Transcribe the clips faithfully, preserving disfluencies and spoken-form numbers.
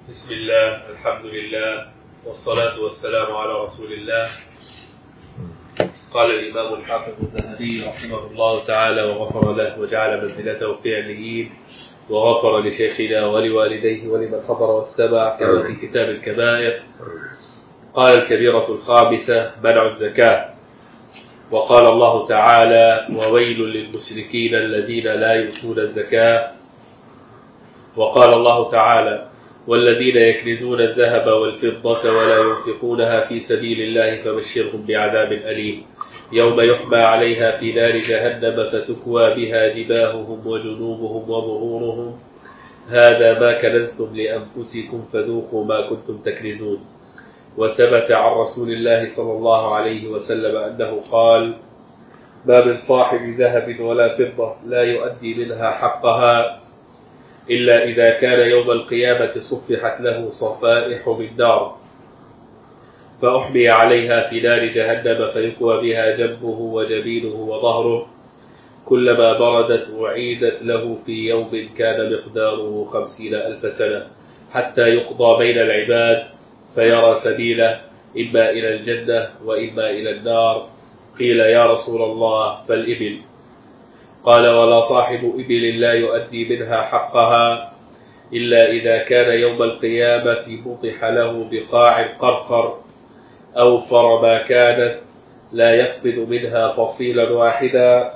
بسم الله، الحمد لله، والصلاة والسلام على رسول الله. قال الإمام الحافظ الذهبي رحمه الله تعالى وغفر له وجعل منزلته في عليين، وغفر لشيخنا ولوالديه ولمن حضر واستمع، كما في كتاب الكبائر. قال الكبيرة الخامسة منع الزكاة. وقال الله تعالى: وويل للمشركين الذين لا يؤتون الزكاة. وقال الله تعالى: والذين يكنزون الذهب والفضة ولا ينفقونها في سبيل الله فبشرهم بعذاب أليم يوم يحمى عليها في نار جهنم فتكوى بها جباههم وجنوبهم وظهورهم هذا ما كنزتم لأنفسكم فذوقوا ما كنتم تكنزون. وثبت عن رسول الله صلى الله عليه وسلم أنه قال: ما من صاحب ذهب ولا فضة لا يؤدي منها حقها إلا إذا كان يوم القيامة صفحت له صفائح من نار فأحمي عليها في نار جهنم فيكوى بها جنبه وجبينه وظهره، كلما بردت أعيدت له في يوم كان مقداره خمسين ألف سنة حتى يقضى بين العباد فيرى سبيله إما إلى الجنة وإما إلى النار. قيل: يا رسول الله فالإبل؟ قال: ولا صاحب إبل لا يؤدي منها حقها إلا إذا كان يوم القيامة بطح له بقاع قرقر أوفر ما كانت لا يفقد منها فصيلا واحدا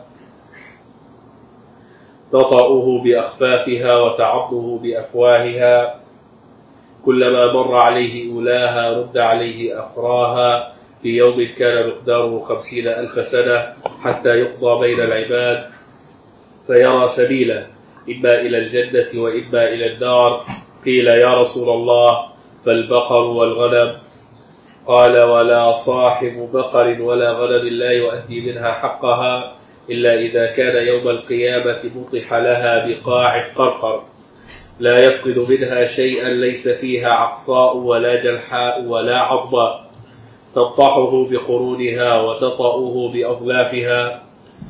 تطأه بأخفافها وتعضه بأفواهها، كلما مر عليه أولاها رد عليه أخراها في يوم كان مقداره خمسين ألف سنة حتى يقضى بين العباد فيرى سبيله إما إلى الجنة وإما إلى النار. قيل: يا رسول الله فالبقر والغنم؟ قال: ولا صاحب بقر ولا غنم لا يؤدي منها حقها إلا إذا كان يوم القيامة بطح لها بقاع قرقر لا يفقد منها شيئا ليس فيها عقصاء ولا جلحاء ولا عظماء تطحه بقرونها وتطأه بأظلافها،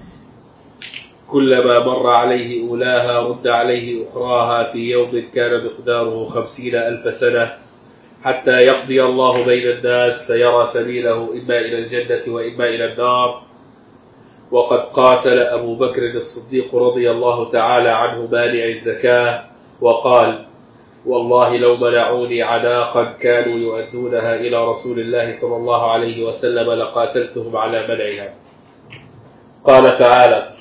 كلما مر عليه أولاها رد عليه أخراها في يوم كان مقداره خمسين ألف سنة حتى يقضي الله بين الناس فيرى سبيله إما إلى الجنة وإما إلى النار. وقد قاتل أبو بكر الصديق رضي الله تعالى عنه مانع الزكاة وقال: والله لو منعوني عناقا كانوا يؤدونها إلى رسول الله صلى الله عليه وسلم لقاتلتهم على منعها. قال تعالى: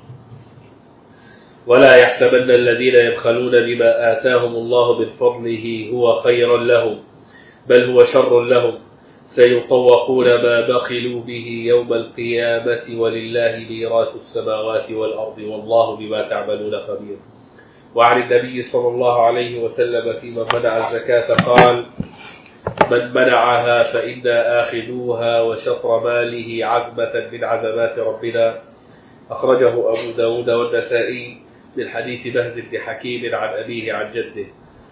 ولا يحسبن الذين يبخلون بما آتاهم الله من فضله هو خيرا لهم بل هو شر لهم سيطوقون ما بخلوا به يوم القيامة ولله ميراث السماوات والأرض والله بما تعملون خبير. وعن النبي صلى الله عليه وسلم فيما منع الزكاة قال: من منعها فإنا آخذوها وشطر ماله عزمة من عزمات ربنا. أخرجه أبو داود والنسائي من حديث بهز بن حكيم عن أبيه عن جده.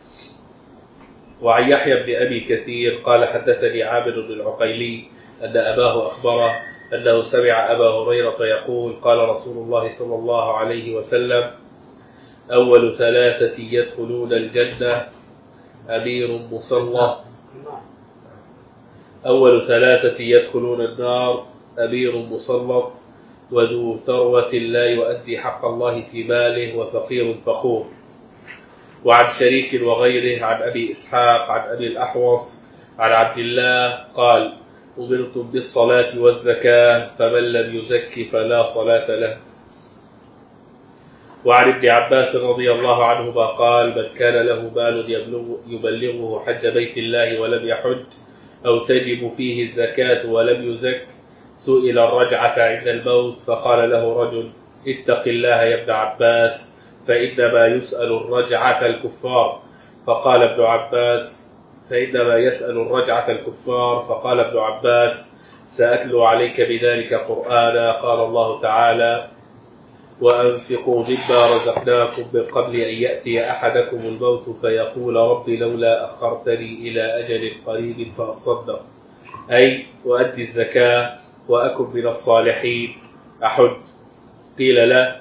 وعن يحيى بن أبي كثير قال: حدثني عامر بن العقيلي أن أباه أخبره أنه سمع أبا هريرة يقول: قال رسول الله صلى الله عليه وسلم: أول ثلاثة يدخلون الجنة أمير مسلط أول ثلاثة يدخلون النار أمير مسلط وذو ثروة لا يؤدي حق الله في ماله وفقير فخور. وعن شريك وغيره عن أبي إسحاق عن أبي الأحوص عن عبد الله قال: أمرتم بالصلاة والزكاة فمن لم يزك فلا صلاة له. وعن ابن عباس رضي الله عنهما قال: من كان له مال يبلغه حج بيت الله ولم يحج أو تجب فيه الزكاة ولم يزك سئل الرجعة عند الموت فقال له رجل: اتق الله يا ابن عباس فإنما يسأل الرجعة الكفار. فقال ابن عباس فإنما يسأل الرجعة الكفار فقال ابن عباس: سأتلو عليك بذلك قرآنا. قال الله تعالى: وأنفقوا مما رزقناكم من قبل أن يأتي أحدكم الموت فيقول رب لولا أخرتني إلى أجل قريب فأصدق، أي وأدي الزكاة وأكن من الصالحين أحج. قيل له: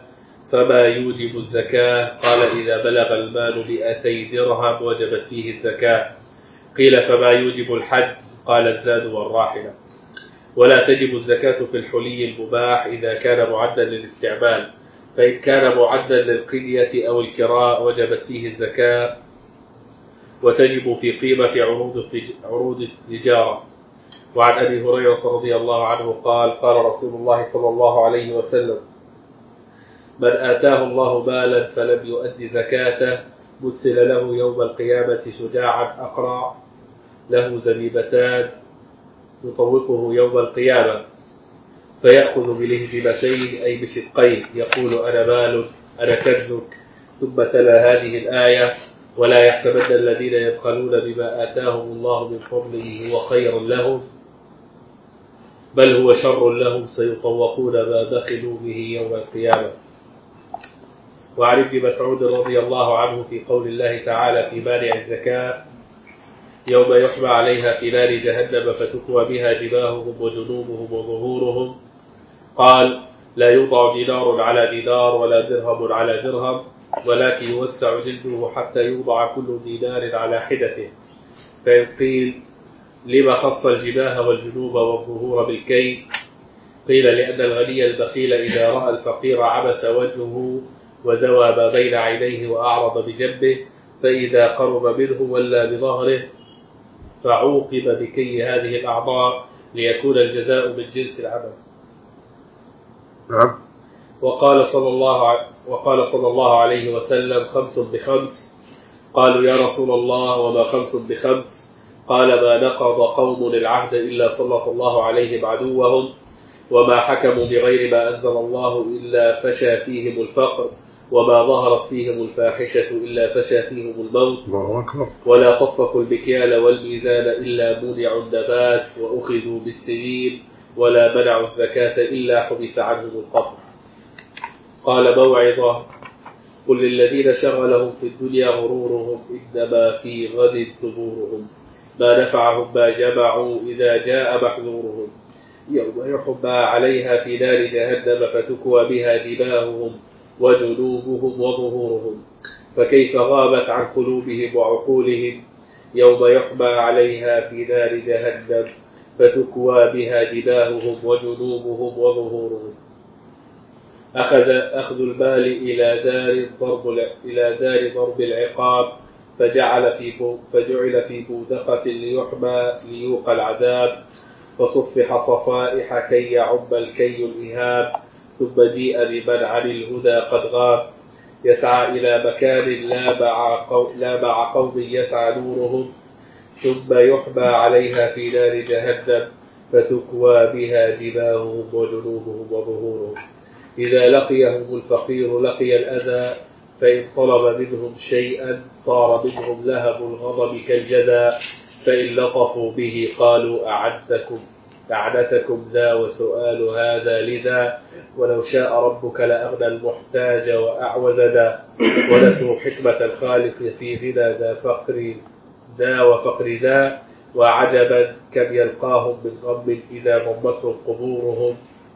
فما يوجب الزكاة؟ قال إذا بلغ المال مئتي درهم وجبت فيه الزكاة. قيل فما يوجب الحج؟ قال الزاد والراحلة. ولا تجب الزكاة في الحلي المباح إذا كان معدا للاستعمال، فإن كان معدا للقنية أو الكراء وجبت فيه الزكاة، وتجب في قيمة عروض التجارة. وعن أبي هريرة رضي الله عنه قال قال رسول الله صلى الله عليه وسلم: من آتاه الله مالا فلم يؤد زكاته مثل له يوم القيامة شجاعا أقرع له زبيبتان يطوقه يوم القيامة فيأخذ بلهجبتين أي بشقين يقول أنا مال أنا كنزك، ثم تلا هذه الآية: ولا يحسبن الذين يبخلون بما آتاهم الله من فضله هو خير لهم بل هو شر لهم سيطوقون ما بخلوا به يوم القيامة. وعن ابن مسعود رضي الله عنه في قول الله تعالى في مانع الزكاة: يوم يحمى عليها في نار جهنم فتكوى بها جباههم وجنوبهم وظهورهم، قال: لا يوضع دينار على دينار ولا درهم على درهم، ولكن يوسع جلده حتى يوضع كل دينار على حدته. فإن قيل: لما خص الجباه والجنوب والظهور بالكي؟ قيل: لأن الغني البخيل إذا رأى الفقير عبس وجهه وزوى ما بين عينيه وأعرض بجنبه، فإذا قرب منه ولى بظهره، فعوقب بكي هذه الأعضاء ليكون الجزاء من جنس العمل. نعم. وقال صلى الله ع... وقال صلى الله عليه وسلم: خمس بخمس. قالوا: يا رسول الله وما خمس بخمس؟ قال: ما نقض قوم العهد إلا سلط الله عليهم عدوهم، وما حكموا بغير ما أنزل الله إلا فشى فيهم الفقر، وما ظهرت فيهم الفاحشة إلا فشى فيهم الموت، ولا طفقوا المكيال والميزان إلا منعوا النبات وأخذوا بالسنين، ولا منعوا الزكاة إلا حبس عنهم القفر. قال موعظة: قل للذين شغلهم في الدنيا غرورهم إنما في غد ثبورهم، ما نفعهم ما جمعوا إذا جاء محذورهم، يوم يحمى عليها في نار جهنم فتكوى بها جباههم وجنوبهم وظهورهم، فكيف غابت عن قلوبهم وعقولهم يوم يحمى عليها في نار جهنم فتكوى بها جباههم وجنوبهم وظهورهم. أخذ أخذ المال إلى دار ضرب إلى دار ضرب العقاب، فجعل في فجعل في بودقة ليحمى ليوقى العذاب، فصفح صفائح كي يعم الكي الإهاب، ثم جيء بمن عن الهدى قد غاب، يسعى إلى مكان لا مع قوم, لا مع قوم يسعى نورهم، ثم يحمى عليها في نار جهنم فتكوى بها جباههم وجنوبهم وظهورهم. إذا لقيهم الفقير لقي الأذى، فإن طلب منهم شيئا طار منهم لهب الغضب كالجدى، فإن لطفوا به قالوا أعدتكم أعدتكم ذا وسؤال هذا لذا، ولو شاء ربك لأغنى المحتاج وأعوز ذا، ونسوا حكمة الخالق في غنى ذا فقر ذا وفقر ذا، وعجبا كم يلقاهم من غم إذا ضمتهم قبورهم،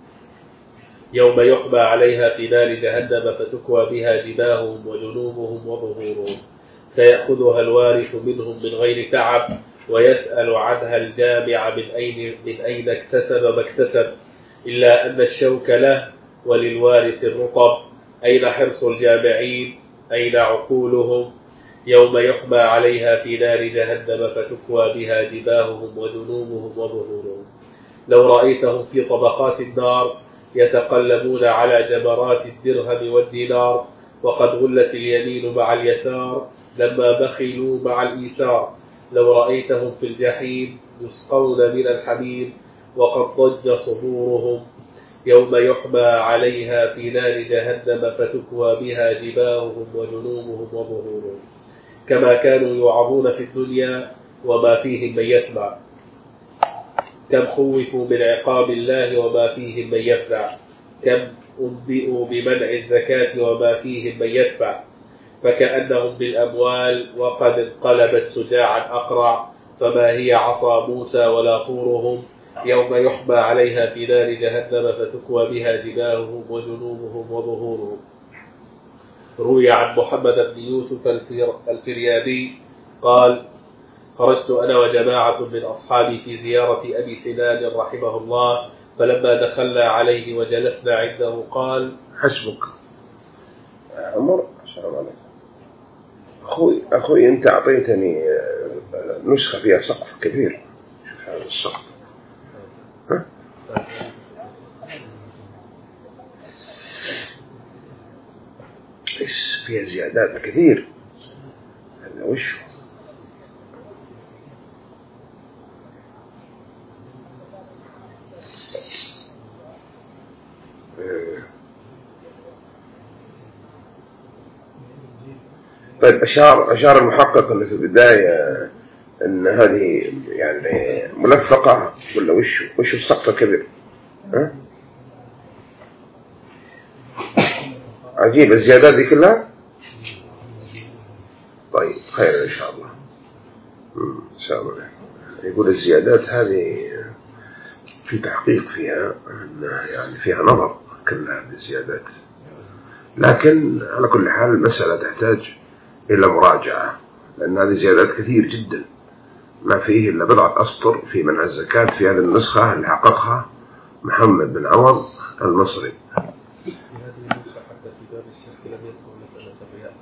يوم يحمى عليها في نار جهنم فتكوى بها جباههم وجنوبهم وظهورهم، سيأخذها الوارث منهم من غير تعب، ويسأل عنها الجامع من أين, من أين اكتسب ما اكتسب، إلا أن الشوك له وللوارث الرطب. أين حرص الجامعين؟ أين عقولهم؟ يوم يحمى عليها في نار جهنم فتكوى بها جباههم وجنوبهم وظهورهم. لو رأيتهم في طبقات النار يتقلبون على جمرات الدرهم والدينار، وقد غلت اليمين مع اليسار لما بخلوا مع الإيسار. لو رأيتهم في الجحيم يسقون من الحميم وقد ضج صدورهم، يوم يحمى عليها في نار جهنم فتكوى بها جباههم وجنوبهم وظهورهم. كما كانوا يوعظون في الدنيا وما فيهم من يسمع، كم خوفوا من عقاب الله وما فيهم من يفزع، كم أنبئوا بمنع الزكاة وما فيهم من يدفع، فكأنهم بالأموال وقد انقلبت سجاعا أقرع، فما هي عصا موسى ولا طورهم، يوم يحمى عليها في نار جهنم فتكوى بها جباههم وجنوبهم وظهورهم. روي عن محمد بن يوسف الفريابي قال: خرجت أنا وجماعة من أصحابي في زيارة أبي سنان رحمه الله، فلما دخلنا عليه وجلسنا عنده قال: حسبك عمر، السلام عليكم أخوي أخوي أنت أعطيتني نسخة فيها سقف كبير، شوف هذا السقف، ها؟ بس فيها زيادات كثير، هذا وش طيب. أشار أشار المحقق أنه في البداية أن هذه يعني ملفقة ولا وش وش السقف الكبير؟ ها؟ عجيب الزيادات دي كلها. طيب خير إن شاء الله. إن شاء الله. يقول الزيادات هذه في تحقيق فيها يعني فيها نظر كلها هذه الزيادات، لكن على كل حال المسألة تحتاج إلى مراجعة، لأن هذه زيادات كثير جدا، ما فيه إلا بضعة أسطر في منع الزكاة في هذه النسخة اللي حققها محمد بن عوض المصري. في هذه النسخة حتى في باب الشرك لم يذكر مسألة الرياء،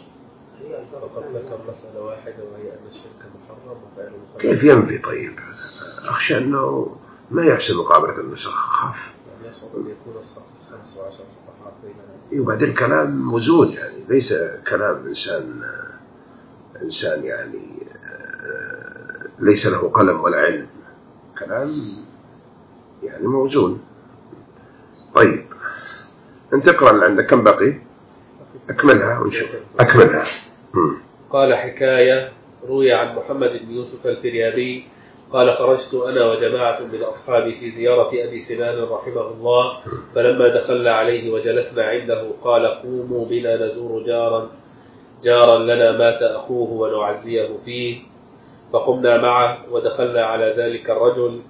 فقد ذكر مسألة واحدة وهي أن الشرك محرم وفعله محرم. كيف ينفي؟ طيب أخشى أنه ما يحسن مقابلة النسخ، خاف يعني يصعب أن يكون الصف خمس وعشر صفحات بيننا. وبعد الكلام موزون، يعني ليس كلام إنسان إنسان يعني ليس له قلم ولا علم، كلام يعني موزون. طيب أنت اقرأ اللي عندك، كم بقي؟ أكملها ونشوف. أكملها. قال: حكاية روي عن محمد بن يوسف الفريابي قال: خرجت أنا وجماعة من أصحابي في زيارة أبي سنان رحمه الله، فلما دخلنا عليه وجلسنا عنده قال: قوموا بنا نزور جارا جارا لنا مات أخوه ونعزيه فيه. فقمنا معه ودخلنا على ذلك الرجل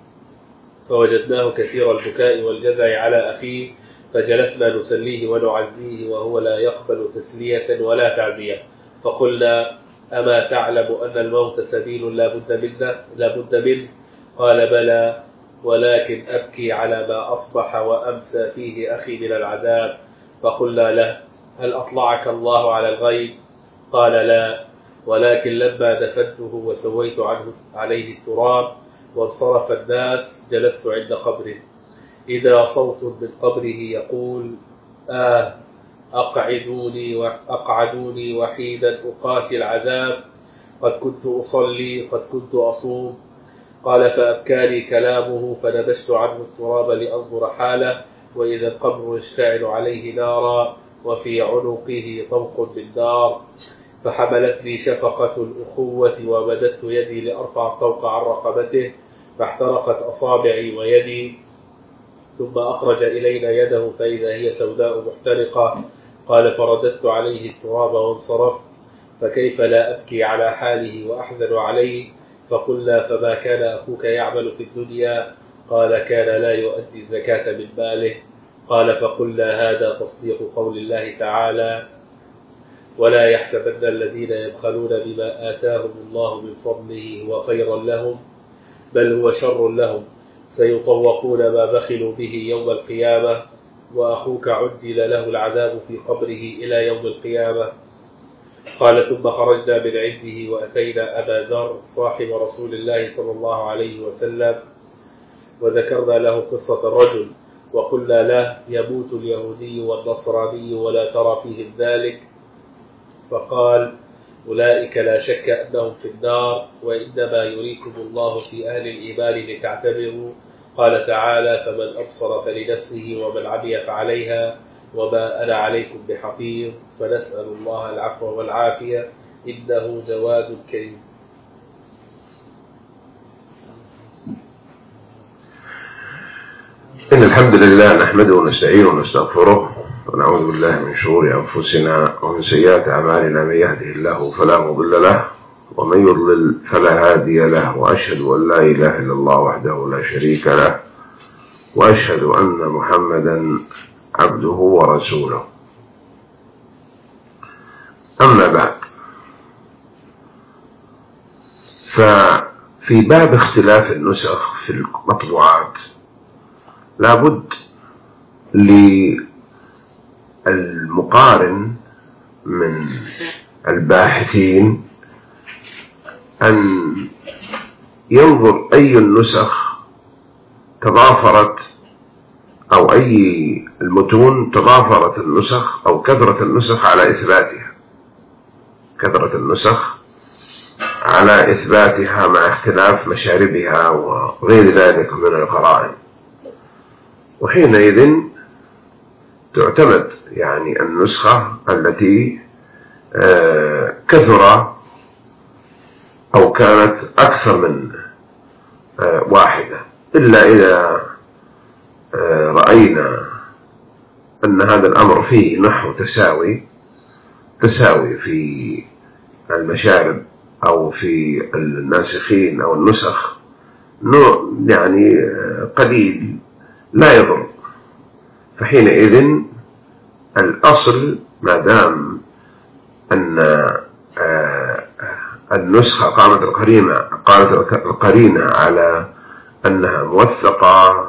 فوجدناه كثير البكاء والجزع على أخيه، فجلسنا نسليه ونعزيه وهو لا يقبل تسلية ولا تعزية. فقلنا: أما تعلم أن الموت سبيل لا بد منه لا بد منه؟ قال: بلى، ولكن أبكي على ما أصبح وأمسى فيه أخي من العذاب. فقلنا له: هل أطلعك الله على الغيب؟ قال: لا، ولكن لما دفنته وسويت عنه عليه التراب وانصرف الناس جلست عند قبره، إذا صوت من قبره يقول: آه أقعدوني وأقعدوني وحيدا أقاسي العذاب، قد كنت أصلي قد كنت أصوم. قال: فأبكاني كلامه، فنبشت عنه التراب لأنظر حاله، وإذا القبر يشتعل عليه نارا وفي عنقه طوق من نار، فحملتني شفقة الأخوة ومددت يدي لأرفع الطوق عن رقبته، فاحترقت أصابعي ويدي، ثم أخرج إلينا يده فإذا هي سوداء محترقة. قال: فرددت عليه التراب وانصرفت، فكيف لا أبكي على حاله وأحزن عليه؟ فقلنا: فما كان أخوك يعمل في الدنيا؟ قال: كان لا يؤدي الزكاة من ماله. قال: فقلنا: هذا تصديق قول الله تعالى: ولا يحسبن الذين يبخلون بما آتاهم الله من فضله هو خيرا لهم، بل هو شر لهم، سيطوقون ما بخلوا به يوم القيامة، وأخوك عجل له العذاب في قبره إلى يوم القيامة. قال: ثم خرجنا من عنده وأتينا أبا ذر صاحب رسول الله صلى الله عليه وسلم، وذكرنا له قصة الرجل، وقلنا له: يموت اليهودي والنصراني ولا ترى فيهم ذلك. فقال: أولئك لا شك أنهم في النار، وإنما يريكم الله في أهل الإيمان لتعتبروا. قال تعالى: فمن أبصر فلنفسه ومن عمي فعليها، وما أنا عليكم بحفيظ. فنسأل الله العفو والعافية، إنه جواد كريم. إن الحمد لله نحمده ونستعينه ونستغفره ونعوذ بالله من شرور أنفسنا ومن سيئات أعمالنا، من يهده الله فلا مضل له ومن يضلل فلا هادي له، وأشهد أن لا إله إلا الله وحده لا شريك له، وأشهد أن محمدا عبده ورسوله. أما بعد، ففي باب اختلاف النسخ في المطبوعات لابد للمقارن من الباحثين أن ينظر أي النسخ تضافرت أو أي المتون تضافرت النسخ أو كثرة النسخ على إثباتها، كثرة النسخ على إثباتها مع اختلاف مشاربها وغير ذلك من القرائن، وحينئذ تعتمد يعني النسخة التي كثر أو كانت أكثر من واحدة، إلا إذا رأينا أن هذا الأمر فيه نحو تساوي تساوي في المشارب أو في الناسخين أو النسخ نوع يعني قليل لا يضر، فحينئذ الأصل ما دام أن النسخة قامت القرينة قامت القرينة على أنها موثقة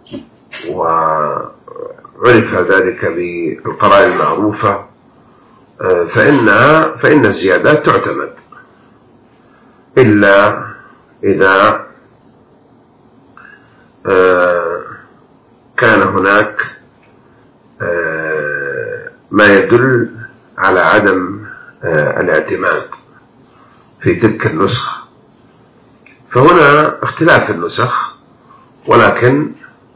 وعرف ذلك بالقرائن المعروفة، فإنها فإن الزيادات تعتمد، إلا إذا كان هناك ما يدل على عدم الاعتماد في تلك النسخة، فهنا اختلاف النسخ، ولكن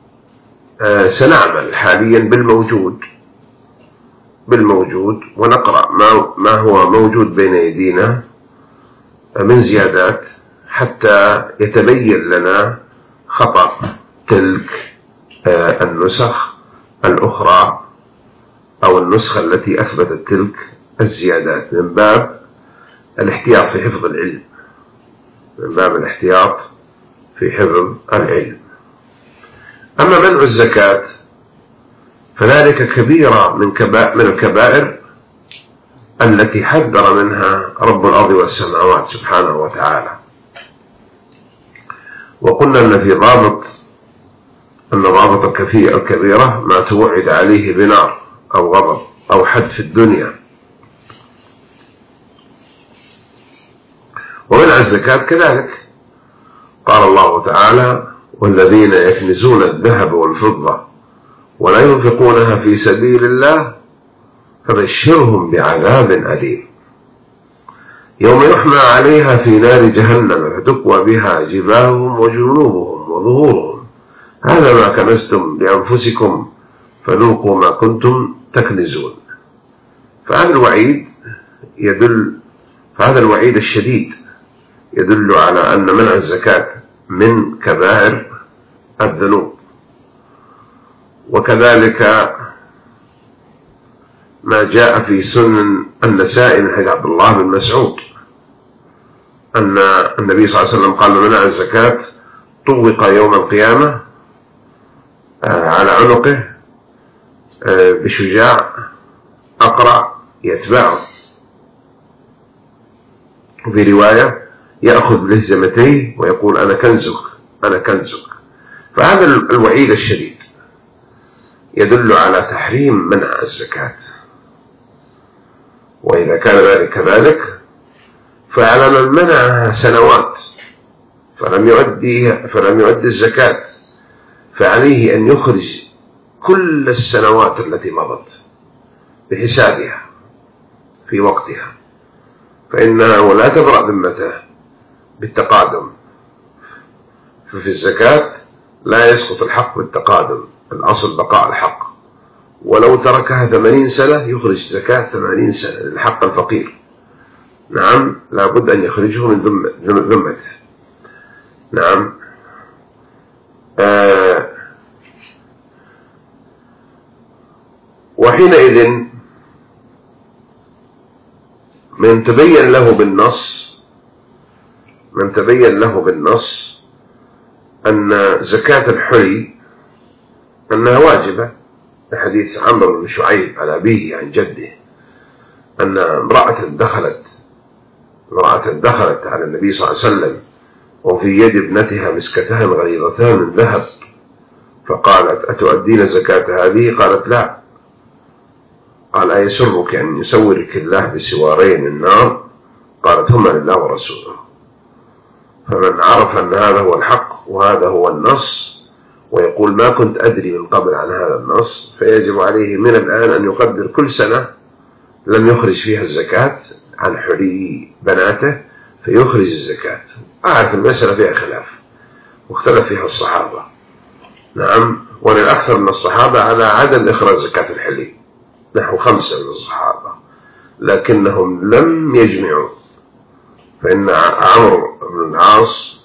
سنعمل حاليا بالموجود بالموجود ونقرأ ما ما هو موجود بين يدينا من زيادات حتى يتبين لنا خطأ تلك النسخ الأخرى أو النسخة التي أثبتت تلك الزيادات، من باب الاحتياط في حفظ العلم من باب الاحتياط في حفظ العلم. أما منع الزكاة فذلك كبيرة من كبائر من الكبائر التي حذر منها رب الأرض والسماوات سبحانه وتعالى، وقلنا أن في ضابط أن ضابط الكبيرة ما توعد عليه بنار أو غضب أو حد في الدنيا. ومنع الزكاة كذلك قال الله تعالى: والذين يكنزون الذهب والفضة ولا ينفقونها في سبيل الله فبشرهم بعذاب أليم يوم يحمى عليها في نار جهنم فتكوى بها جباههم وجنوبهم وظهورهم هذا ما كنزتم لأنفسكم فذوقوا ما كنتم تكنزون. فهذا الوعيد يدل فهذا الوعيد الشديد يدل على أن منع الزكاة من كبائر الذنوب. وكذلك ما جاء في سنن النسائي من حديث عبد الله بن مسعود أن النبي صلى الله عليه وسلم قال: منع الزكاة طوق يوم القيامة على عنقه بشجاع أقرع يتبعه، وفي رواية يأخذ بلهزمتيه ويقول: أنا كنزك أنا كنزك. فهذا الوعيد الشديد يدل على تحريم منع الزكاة. وإذا كان ذلك كذلك فعلى من منعها سنوات فلم يؤدي فلم يؤدي الزكاة فعليه أن يخرج كل السنوات التي مضت بحسابها في وقتها، فإنه لا تبرأ ذمته بالتقادم. ففي الزكاة لا يسقط الحق بالتقادم، الأصل بقاء الحق، ولو تركها ثمانين سنة يخرج زكاة ثمانين سنة للحق الفقير. نعم، لا بد أن يخرجه من ذمته. نعم. آه وحينئذ من تبين له بالنص من تبين له بالنص أن زكاة الحلي أنها واجبة، حديث عمرو بن شعيب عن أبيه عن جده أن امرأة دخلت امرأة دخلت على النبي صلى الله عليه وسلم وفي يد ابنتها مسكتان غليظتان من ذهب، فقالت: أتؤدين زكاة هذه؟ قالت: لا. قال: أيسرك أن يسورك الله بسوارين من نار؟ قالت: هما لله ورسوله. فمن عرف أن هذا هو الحق وهذا هو النص ويقول ما كنت أدري من قبل عن هذا النص، فيجب عليه من الآن أن يقدر كل سنة لم يخرج فيها الزكاة عن حلي بناته فيخرج الزكاة. أعرف المسألة فيها خلاف واختلف فيها الصحابة، نعم، وللأكثر من الصحابة على عدم إخراج زكاة الحلي، نحو خمسة من الصحابة، لكنهم لم يجمعوا. فإن عمرو بن العاص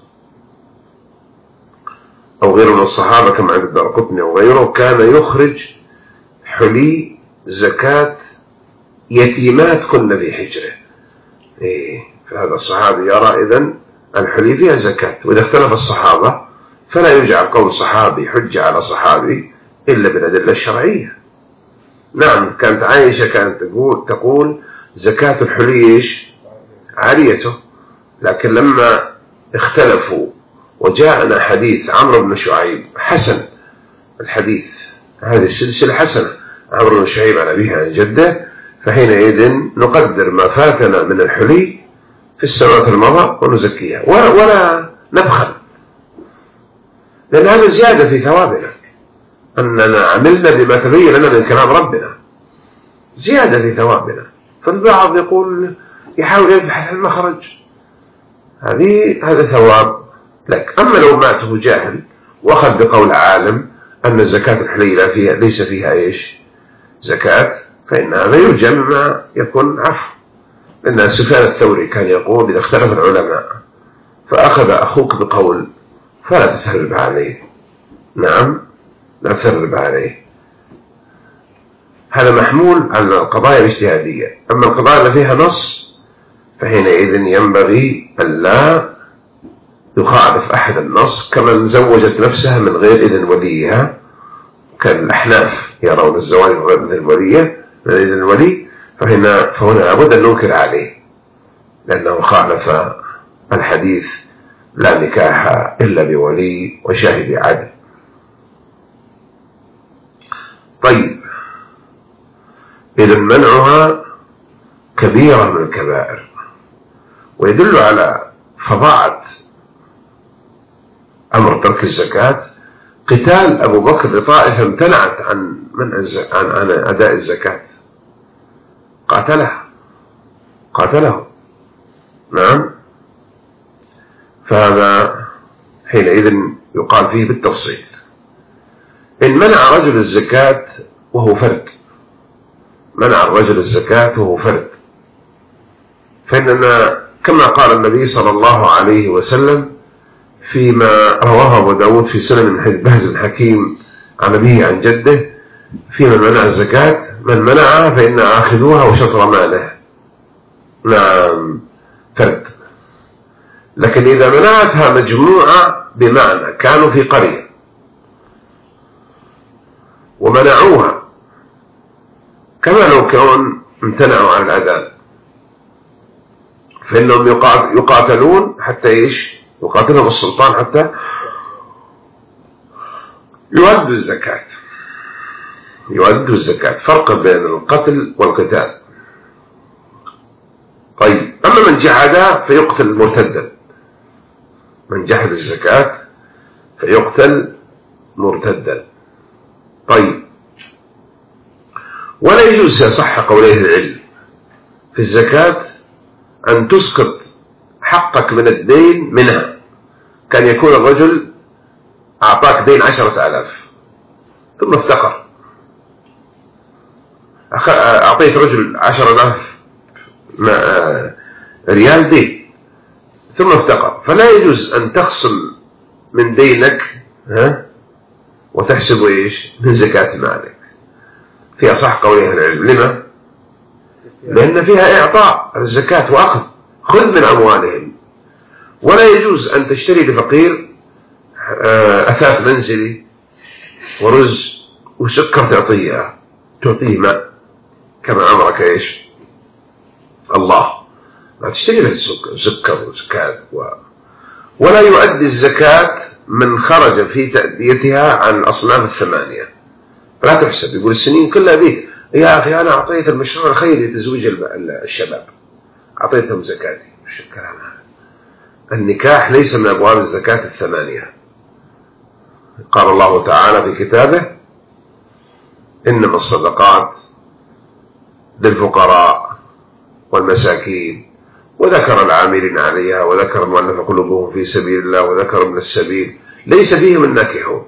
أو غيره من الصحابة كما عند الدارقطني وغيره كان يخرج حلي زكاة يتيمات كن في حجره. إيه، فهذا الصحابي يرى إذن الحلي فيها زكاة، وإذا اختلف الصحابة فلا يجعل قول صحابي حجة على صحابي إلا بالأدلة الشرعية. نعم، كانت عائشة كانت تقول, تقول زكاة الحلي عاريته، لكن لما اختلفوا وجاءنا حديث عمرو بن شعيب حسن الحديث، هذه السلسلة حسنة، عمرو بن شعيب عن أبيه عن جده، فحينئذ نقدر ما فاتنا من الحلي في السنوات الماضية ونزكيها ولا نبخل، لأن هذا زيادة في ثوابنا، أننا عملنا بما تبين لنا من كلام ربنا، زيادة في ثوابنا. فالبعض يقول يحاول يبحث عن المخرج، هذه هذا ثواب لك. أما لو ماته جاهل وأخذ بقول عالم أن زكاة الحلي لا فيها ليس فيها إيش زكاة، فإن هذا يرجى مما يكون عفو. لأن سفيان الثوري كان يقول إذا اختلف العلماء فأخذ أخوك بقول فلا تسرب عليه، نعم، لا تسرب عليه. هذا محمول على القضايا الاجتهادية. أما القضايا اللي فيها نص فحينئذ ينبغي أن لا يخالف أحد النص، كمن زوجت نفسها من غير إذن وليها، كالأحناف يرون الزواج من غير إذن وليه من إذن الولي، فهنا فهنا لابد أن ننكر عليه، لأنه خالف الحديث لا نكاح إلا بولي وشاهد عدل. طيب، إذن منعها كبيرة من الكبائر، ويدل على فظاعة أمر ترك الزكاة قتال أبو بكر لطائفة امتنعت عن منع عن عن أداء الزكاة، قاتله قاتله نعم. فهذا حينئذ يقال فيه بالتفصيل. إن منع رجل الزكاة وهو فرد، منع الرجل الزكاة وهو فرد، فإننا كما قال النبي صلى الله عليه وسلم فيما رواه أبو داود في سنن من حديث بهز بن حكيم عن أبيه عن جده في من منع الزكاة: من منعها فإن آخذوها وشطر ماله. نعم، فرد. لكن إذا منعتها مجموعة بمعنى كانوا في قرية ومنعوها، كما لو كانوا امتنعوا عن الأذان، فإنهم يقاتلون حتى إيش؟ يقاتلهم السلطان حتى يؤدوا الزكاة، يؤدوا الزكاة. فرق بين القتل والقتال. طيب، أما من جحد فيقتل مرتدا، من جحد الزكاة فيقتل مرتدا. طيب، ولا يجوز يصح قوليه العلم في الزكاة أن تسقط حقك من الدين منها، كان يكون الرجل أعطاك دين عشرة آلاف ثم افتقر، أعطيت رجل عشرة آلاف ريال دين ثم افتقر، فلا يجوز أن تخصم من دينك ها وتحسب إيش من زكاة مالك. فيها صح قولها العلم. لما؟ لأن فيها إعطاء الزكاة وأخذ، خذ من أموالهم. ولا يجوز أن تشتري لفقير أثاث منزلي ورز وسكر تعطيه تعطيه ماء كما أمرك إيش الله، ما تشتري له سكر وزكاة و... ولا يؤدي الزكاة من خرج في تأديتها عن الأصناف الثمانية، فلا تحسب. يقول السنين كلها ذيك، يا أخي أنا أعطيت المشروع الخيري لتزويج الشباب أعطيتهم زكاتي. مش الكلام هذا. النكاح ليس من أبواب الزكاة الثمانية. قال الله تعالى في كتابه: إنما الصدقات للفقراء والمساكين، وذكر العاملين عليها، وذكر المؤلف قلوبهم في سبيل الله، وذكر ابن السبيل، ليس فيهم الناكحون.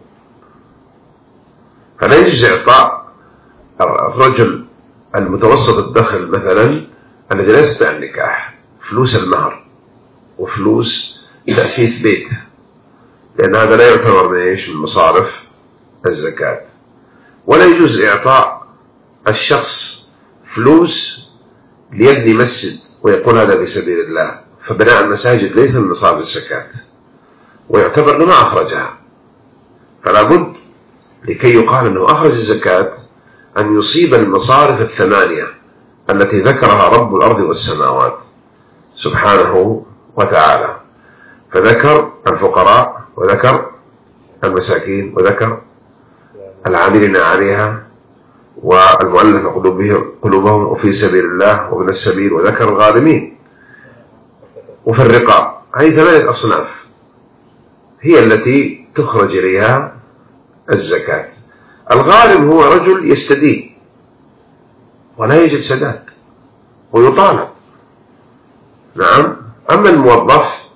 فلا يجوز إعطاء الرجل المتوسط الدخل مثلا الذي لا يستطيع النكاح فلوس المهر وفلوس تأثيث بيته، لأن هذا لا يعتبر من إيش؟ من مصارف الزكاة. ولا يجوز إعطاء الشخص فلوس ليبني مسجد ويقول هذا في سبيل الله، فبناء المساجد ليس من مصارف الزكاة ويعتبر لما أخرجها. فلا بد لكي يقال أنه أخرج الزكاة أن يصيب المصارف الثمانية التي ذكرها رب الأرض والسماوات سبحانه وتعالى، فذكر الفقراء وذكر المساكين وذكر العاملين عليها والمؤلف قلوبهم وفي سبيل الله وابن السبيل، وذكر الغارمين، وفي الرقاب. هذه ثمانية أصناف هي التي تخرج إليها الزكاة. الغارم هو رجل يستدين ولا يجد سداد ويطالب، نعم. أما الموظف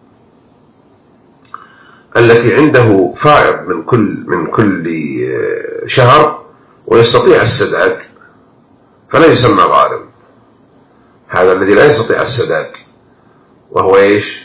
التي عنده فائض من كل من كل شهر ويستطيع السداد فلا يسمى غارم. هذا الذي لا يستطيع السداد وهو إيش؟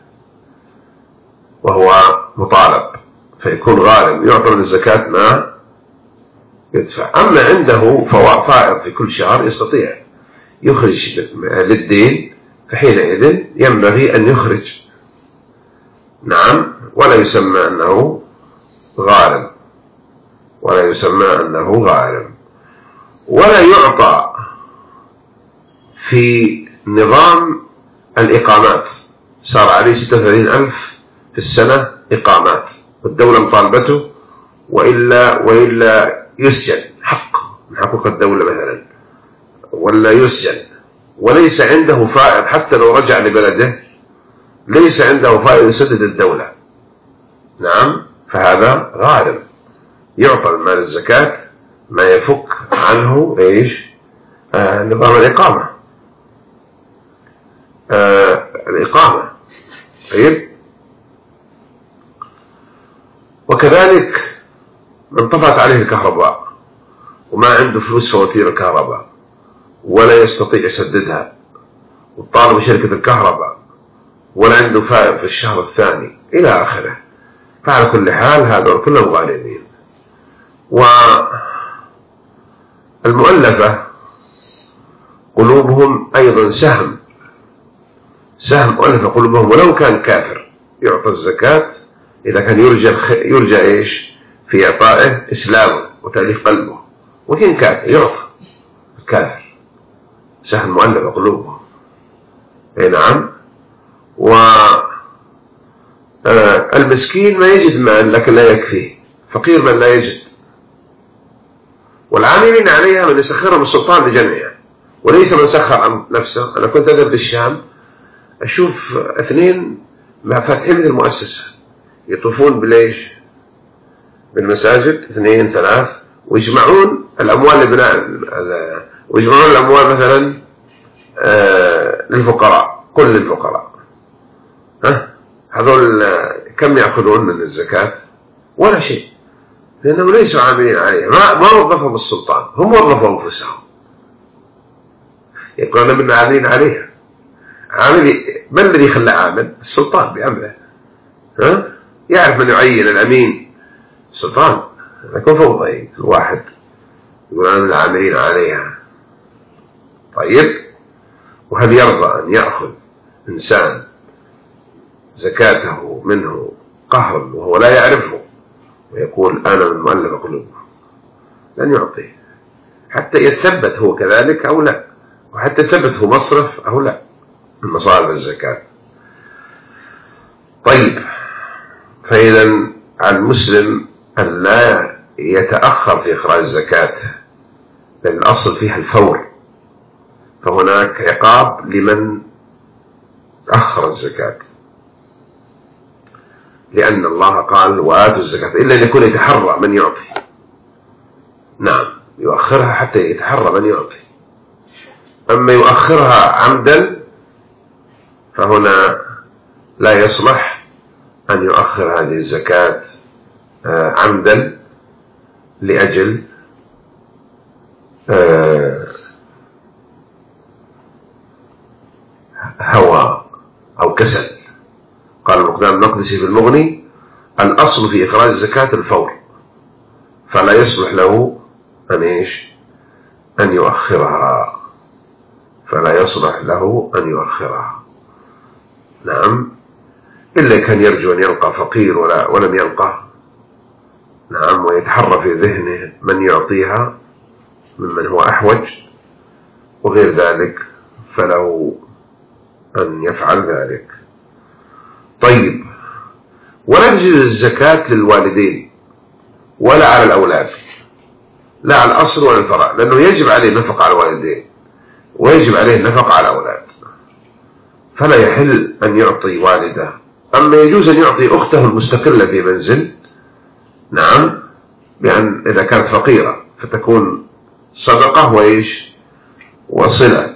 وهو مطالب، فيكون غارم يعطى من الزكاة ما يدفع. أما عنده فائض في كل شهر يستطيع يخرج للدين، فحينئذ ينبغي أن يخرج، نعم، ولا يسمى أنه غارم، ولا يسمى أنه غارم. ولا يعطى في نظام الإقامات، صار عليه ستة وثلاثين ألف في السنة إقامات والدولة مطالبته، وإلا وإلا يسجن، حق من حقوق الدولة مثلا، ولا يسجن، وليس عنده فائض حتى لو رجع لبلده، ليس عنده فائض يسدد الدولة، نعم، فهذا غارم. يعطى المال الزكاة ما يفك عنه إيش؟ آه نظام الإقامة، آه الإقامة. طيب، وكذلك من طفت عليه الكهرباء وما عنده فلوس فواتير الكهرباء ولا يستطيع يسددها، وطالب شركة الكهرباء ولا عنده فائض في الشهر الثاني إلى آخره، فعلى كل حال هذول كلهم غارمين. والمؤلفة قلوبهم أيضا سهم سهم مؤلفة قلوبهم، ولو كان كافر يعطى الزكاة إذا كان يرجى يرجى إيش في إعطائه إسلامه وتأليف قلبه، وكان كافر يعطى كافر سهم مؤلفة قلوبهم. أي نعم. والمسكين ما يجد مال لكن لا يكفيه، فقير من لا يجد. والعاملين عليها من يسخرهم السلطان لجمعها، وليس من سخر نفسه. أنا كنت أذهب بالشام أشوف اثنين فاتحين مثل المؤسسة يطوفون بليش بالمساجد، اثنين ثلاث، ويجمعون الأموال لبناء، ويجمعون الأموال مثلا للفقراء، كل للفقراء. ها هذول كم يأخذون من الزكاة؟ ولا شيء، لأنهم ليسوا عاملين عليها، ما ما وظفهم السلطان، هم وظفوا أنفسهم. يقولون من عاملين عليها. عامل من الذي خلى عامل؟ السلطان بأمره. ها يعرف من يعين الأمين؟ السلطان. يكون فوضى الواحد يقول أنا من العاملين عليها. طيب، وهل يرضى أن يأخذ إنسان زكاته منه قهرا وهو لا يعرفه ويقول أنا من مؤلف قلوبه؟ لن يعطيه حتى يثبت هو كذلك أو لا، وحتى ثبت هو مصرف أو لا من مصارف الزكاة. طيب، فإذا على المسلم أن لا يتأخر في إخراج الزكاة، لأن الأصل فيها الفور، فهناك عقاب لمن أخر الزكاة، لأن الله قال وآتوا الزكاة، إلا أن يكون يتحرى من يعطي. نعم، يؤخرها حتى يتحرى من يعطي. أما يؤخرها عمدا فهنا لا يصلح أن يؤخر هذه الزكاة عمدا لأجل هوى أو كسل. قال المقدام المقدسي في المغني: الأصل في إخراج الزكاة الفور، فلا يصلح له أن إيش أن يؤخرها، فلا يصلح له أن يؤخرها. نعم، إلا كان يرجو أن يلقى فقير ولا ولم يلقى، نعم، ويتحرى في ذهنه من يعطيها ممن هو أحوج وغير ذلك، فله أن يفعل ذلك. طيب، ولا تجوز الزكاة للوالدين ولا على الأولاد، لا على الأصل ولا الفرع، لأنه يجب عليه النفقة على الوالدين ويجب عليه النفقة على الأولاد، فلا يحل أن يعطي والده. أما يجوز أن يعطي أخته المستقلة في منزل، نعم، بأن إذا كانت فقيرة فتكون صدقة وإيش وصلة.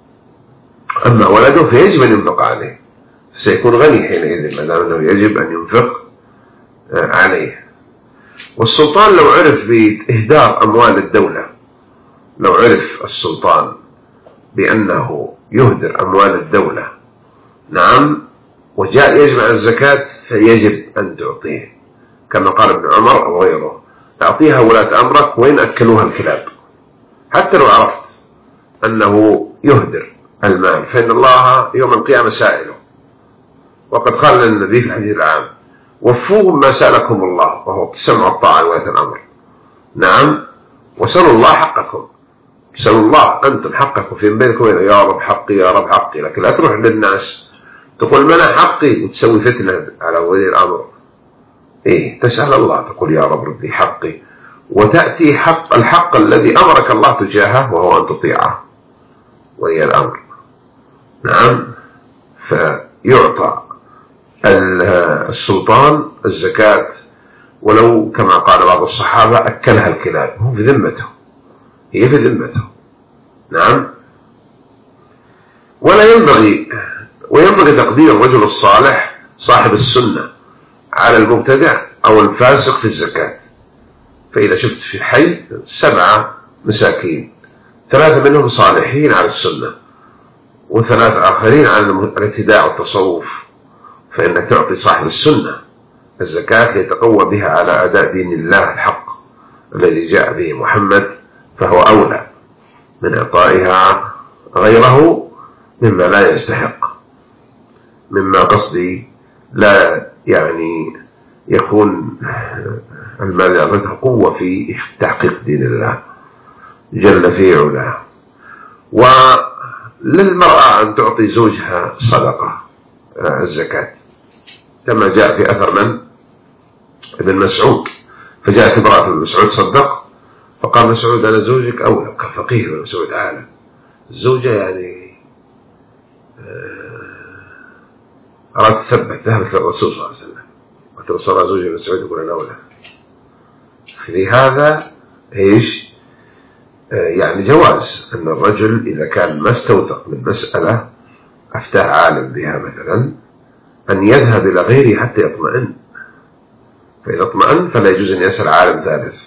أما ولده فيجب أن ينفق عليه، سيكون غني حينئذ ما دام أنه يجب أن ينفق عليه. والسلطان لو عرف بإهدار أموال الدولة، لو عرف السلطان بأنه يهدر أموال الدولة، نعم، وجاء يجمع الزكاة فيجب أن تعطيه، كما قال ابن عمر أو غيره: أعطيها ولاة أمرك وإن أكلوها الكلاب. حتى لو عرفت أنه يهدر المال فإن الله يوم القيامة سائله، وقد قال النبي في الحديث العام: وفوهم ما سألكم الله، وهو السمع والطاعة ولاة الأمر. نعم، وسألوا الله حقكم، سألوا الله أنتم حقكم في بينكم، يا رب حقي يا رب حقي، لكن لا تروح للناس تقول منع حقي وتسوي فتنة على ولي الأمر. إيه، تسأل الله تقول يا رب ردي حقي، وتأتي حق الحق الذي أمرك الله تجاهه وهو أن تطيعه ولي الأمر. نعم، فيعطى السلطان الزكاة ولو كما قال بعض الصحابة أكلها الكلاب، هو في ذمته، هي في ذمته. نعم، ولا ينبغي وينبغي تقدير الرجل الصالح صاحب السنة على المبتدع أو الفاسق في الزكاة. فإذا شفت في حي سبعة مساكين، ثلاثة منهم صالحين على السنة وثلاث آخرين على الابتداع والتصوف، فإنك تعطي صاحب السنة الزكاة ليتقوى بها على أداء دين الله الحق الذي جاء به محمد، فهو أولى من إعطائها غيره مما لا يستحق، مما قصدي لا يعني يكون المال يعطيه قوة في تحقيق دين الله جل في علاه. وللمرأة أن تعطي زوجها صدقة الزكاة، كما جاء في أثر من ابن مسعود، فجاءت امرأة ابن مسعود صدق، فقال مسعود: أنا زوجك أولى، كفقيه ابن مسعود أعلى. الزوجة يعني أراد تثبت، ذهبت للرسول صلى الله عليه وسلم، قالت الرسول الله زوجي ابن مسعود يقول أنا أولى. في هذا إيش يعني جواز أن الرجل إذا كان ما استوثق من مسألة أفتاه عالم بها مثلا أن يذهب إلى غيره حتى يطمئن، فإذا اطمئن فلا يجوز أن يسأل عالم ثالث.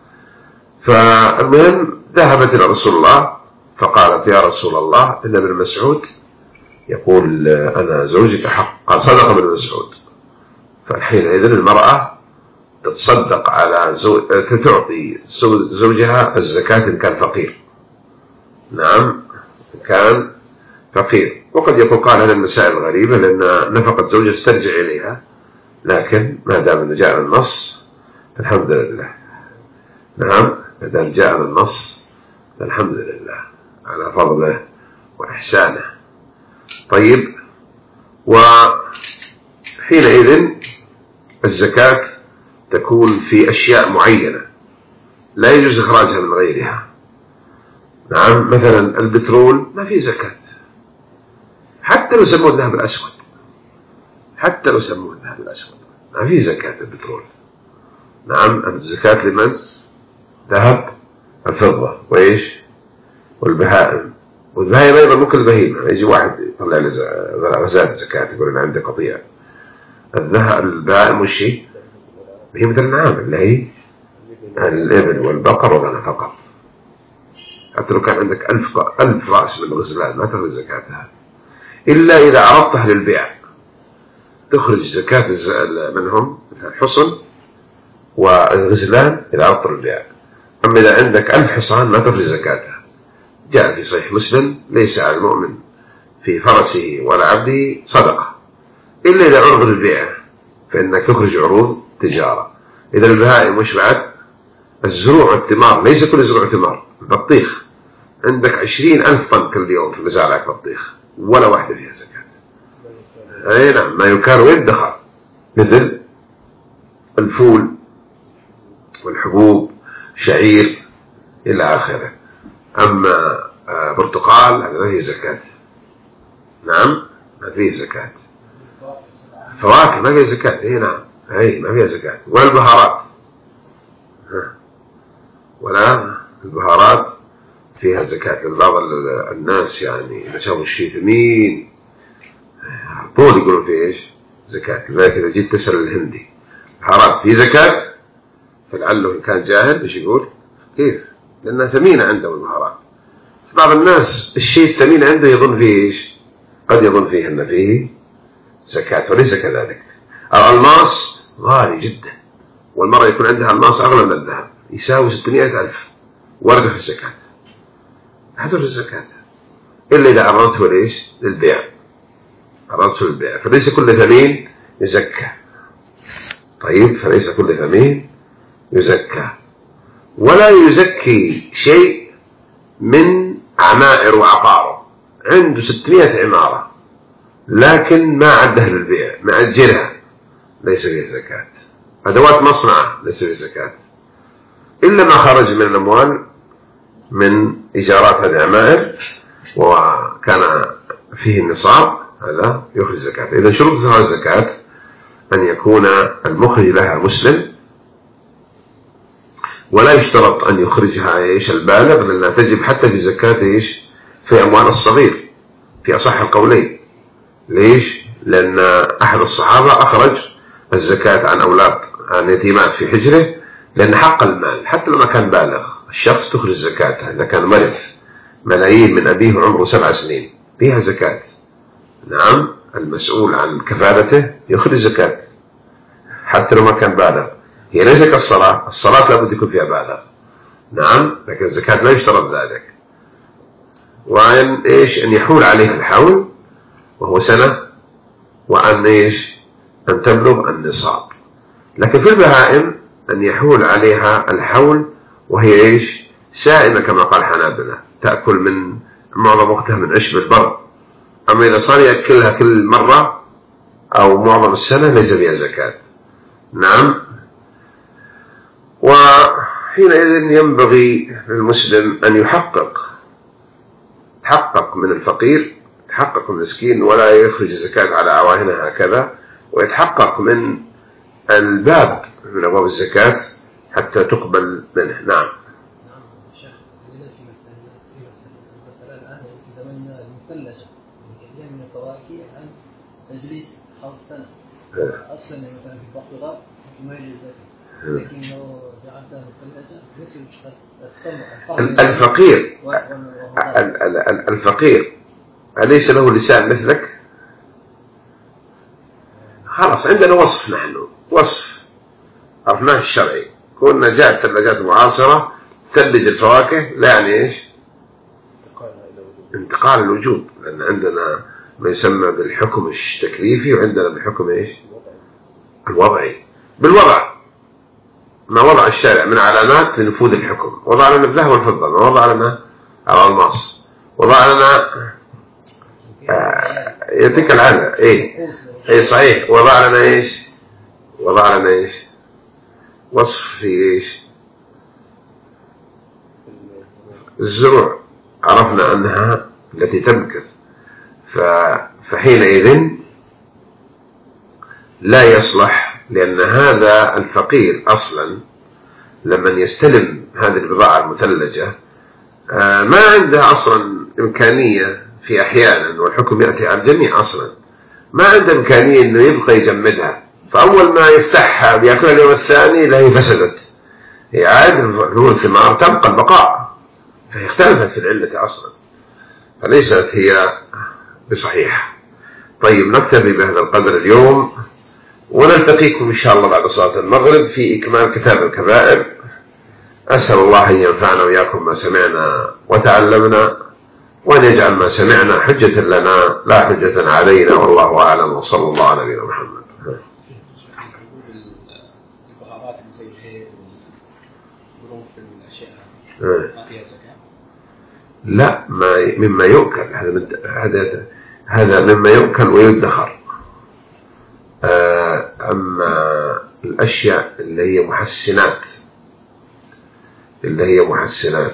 فالمهم ذهبت إلى رسول الله فقالت: يا رسول الله إن ابن مسعود يقول أنا زوجك حق. قال: صدق ابن مسعود. فحينئذ المرأة تتصدق على زوج... تعطي زوجها الزكاة إن كان فقير. نعم، إن كان فقير. وقد يكون قال هذا المسائل غريبة لأن نفقة زوجة ترجع إليها، لكن ما دام جاء النص الحمد لله. نعم، ما دام جاء النص الحمد لله على فضله وإحسانه. طيب، وحينئذ الزكاة تكون في أشياء معينة لا يجوز إخراجها من غيرها. نعم، مثلا البترول ما فيه زكاة، حتى لو سموه الذهب الأسود، حتى لو سموه الذهب الأسود ما فيه زكاة البترول. نعم، الزكاة لمن؟ ذهب، الفضة، وإيش، والبهائم. والبهائم أيضا مو كل بهيمة، يجي واحد يطلع لي غزال زكاة يقول أنا عندي قطيع. الذهب البهائم وشي؟ بهيمة الأنعام اللي هي الإبل والبقر والغنم فقط. حتى لو كان عندك ألف ألف رأس من الغزلان ما تخرج زكاتها إلا إذا عرضتها للبيع، تخرج زكاة منهم الحصن والغزلان إذا عرضت للبيع. أما إذا عندك ألف حصان ما تخرج زكاتها. جاء في صحيح مسلم: ليس على المؤمن في فرسه ولا عبده صدقة إلا إذا عرض للبيع، فإنك تخرج عروض تجارة. إذا البهائم وش بعد؟ الزروع والثمار، ليس كل زروع ثمار. البطيخ عندك عشرين ألف طن كل يوم في مزارعك بطيخ، ولا واحدة فيها زكاة. أي نعم، ما يكال ويدخر، مثل الفول والحبوب، شعير إلى آخره. أما برتقال هذا ما فيه زكاة. نعم، ما فيه زكاة. فواكه ما فيها زكاة. إيه نعم، أي ما فيها زكاة. ولا البهارات، ولا البهارات فيها زكاة. لبعض الناس يعني إذا شافوا الشيء ثمين طول يقولوا فيه إيش؟ زكاة. لذلك إذا جيت تسأل الهندي بهارات فيه زكاة، فلعله إن كان جاهل إيش يقول؟ كيف؟ لأنها ثمينة عنده البهارات. بعض الناس الشيء الثمين عنده يظن فيه إيش؟ قد يظن فيه أن فيه زكاة، وليس كذلك. الألماس غالي جدا، والمرة يكون عندها الماس أغلى من الذهب، يساوي ستمائة ألف، ورد في الزكاة. هذا في الزكاة إلا إذا عرضته ليش؟ للبيع. عرضته للبيع، فليس كل ثمين يزكى. طيب، فليس كل ثمين يزكى. ولا يزكي شيء من عمائر وعقاره، عنده ستمائة عمارة لكن ما عده للبيع، مأجرها، ليس فيه زكاة. أدوات مصنع ليس فيه زكاة، إلا ما خرج من الأموال من إيجارات هذه العمائر وكان فيه النصاب، هذا يخرج زكاة. إذا شروط هذه الزكاة أن يكون المخرج لها مسلم، ولا يشترط أن يخرجها إيش البالغ، لأنها تجب حتى في زكاة إيش في أموال الصغير في أصح القولين. ليش؟ لأن أحد الصحابة أخرج الزكاة عن أولاد عن يتيمات في حجره، لأن حق المال حتى لما كان بالغ الشخص تخرج زكاته. إذا كان مرث ملايين من أبيه عمره سبع سنين فيها زكاة. نعم، المسؤول عن كفالته يخرج زكاة حتى لو ما كان بالغ. هي ليس كالصلاة، الصلاة لابد يكون فيها بالغ. نعم، لكن الزكاة لا يشترط ذلك. وأن إيش؟ أن يحول عليها الحول وهو سنة، وأن إيش؟ أن تبلغ النصاب. لكن في البهائم أن يحول عليها الحول وهي إيش؟ سائمة كما قال حنابلة، تأكل من معظم وقتها من عشب البر. أما إذا صار يأكلها كل مرة أو معظم السنة ليس فيها زكاة. نعم. وحينئذ ينبغي للمسلم أن يحقق تحقق من الفقير، تحقق من المسكين، ولا يخرج الزكاة على عواهنها هكذا، ويتحقق من الباب من أبواب الزكاة حتى تقبل منه. نعم. نعم شيخ، عندنا في مسألة في مسألة الآن في زماننا المثلجة كثير من الفواكه الآن تجلس حول سنة. أصلا مثلا في البرتقال ما يجوز زكاة، لكن لو جعلتها مثلجة مثل التمر الفقير الفقير أليس له لسان مثلك؟ خلاص عندنا وصف، نحن وصف عرفناه الشرعي. كنا جاءت ثلاجات معاصرة تثلج الفواكه، لا يعني إيش؟ انتقال الوجوب، لأن عندنا ما يسمى بالحكم التكليفي وعندنا بالحكم إيش؟ الوضعي. بالوضع ما وضع الشارع من علامات لنفوذ الحكم، وضع لنا الذهب والفضة، ما وضع لنا الألماس، وضع لنا آه يعطيك العافية. إيه إيه صحيح. وضع لنا إيش وضع لنا إيش وصف في إيش الزروع، عرفنا أنها التي تمكث، فحينئذ لا يصلح، لأن هذا الفقير أصلا لمن يستلم هذه البضاعة المثلجة ما عنده أصلا إمكانية في أحيانا، والحكم يأتي على الجميع أصلا، ما عنده إمكانية أنه يبقى يجمدها، فأول ما يفتحها بيأكلها اليوم الثاني لا هي فسدت، هي عاد نور الثمار تبقى البقاء، فهي اختلفت في العلة أصلا، فليست هي بصحيحة. طيب نكتفي بهذا القدر اليوم، ونلتقيكم إن شاء الله بعد صلاة المغرب في إكمال كتاب الكبائر. أسأل الله أن ينفعنا وإياكم ما سمعنا وتعلمنا، وأن يجعل ما سمعنا حجة لنا لا حجة علينا، والله أعلم، وصلى الله على نبينا محمد. البهارات زي الهيل والقرنفل والأشياء ما فيها زكاة؟ لا، ما مما يؤكل، هذا هذا هذا مما يؤكل ويدخر. أما الأشياء اللي هي محسنات اللي هي محسنات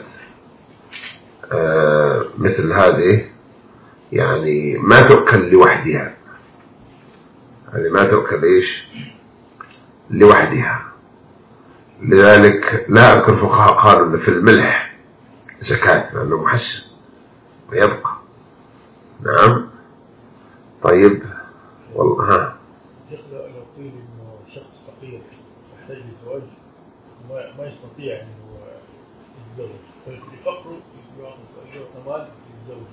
مثل هذه يعني ما تؤكل لوحدها، هذه ما تؤكل إيش لوحدها، لذلك لا أكل الفقهاء قالوا إن في الملح زكاة لأنه محسن ويبقى. نعم. طيب والله ها لو قيل إنه شخص فقير يحتاج لزواج ما يستطيع إنه يتزوج، فلفقره يعطي مال يتزوج.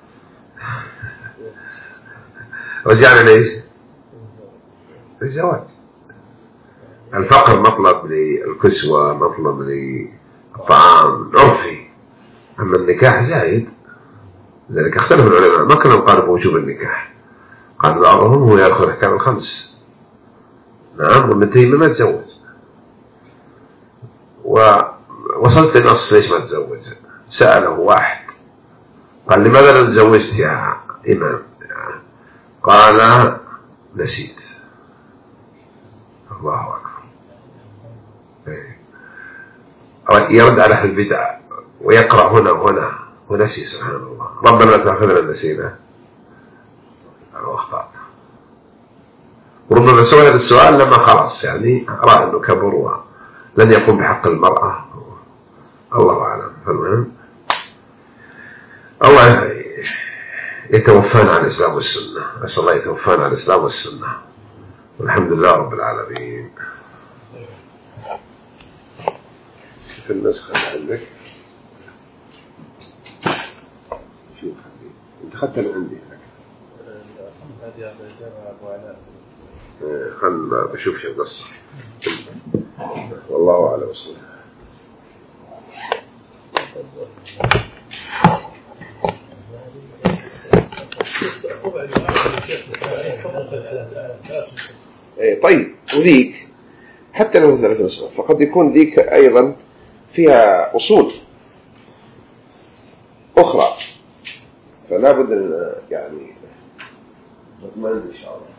رجعنا ليش الزواج. الفقر مطلب للكسوة، مطلب للطعام عرفي، أما النكاح زايد، لذلك اختلف العلماء، ما كانوا قالوا بوجوب النكاح، قال بعضهم هو يأخذ أحكام الخمس. نعم. والمتيمة ما تزوج، ووصلت لنص ليش ما تزوج، سأله واحد قال لماذا لا تزوجت يا إمام؟ قال نسيت. الله أكبر. يرد على أهل البدع ويقرأ هنا وهنا ونسي. سبحان الله. ربنا لا تأخذنا نسينا أو أخطأنا. وربما سوى هذا السؤال لما خلاص يعني رأى أنه كبر ولن يقوم بحق المرأة، الله أعلم. فالمهم الله يتوفانا على الإسلام والسنة، أسأل الله يتوفانا على الإسلام والسنة، والحمد لله رب العالمين. شوف النسخة اللي عندك، شوف أنت خدتها من عندي هذه أبو علاء. خلنا بشوف شو القصة، والله أعلم. وصل ايه. طيب وذيك حتى لو ثلاثة أسبوع فقد يكون ذيك أيضا فيها أصول أخرى، فلا بد أن يعني نضمن إن شاء الله.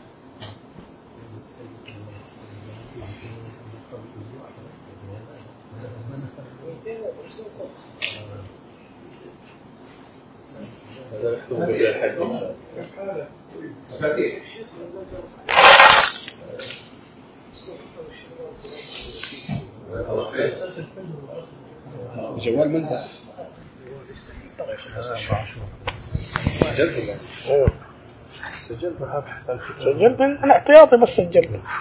هذا يحكم بالحج. جوال من ده؟ سجلت سجلت أنا احتياطي بس سجلت.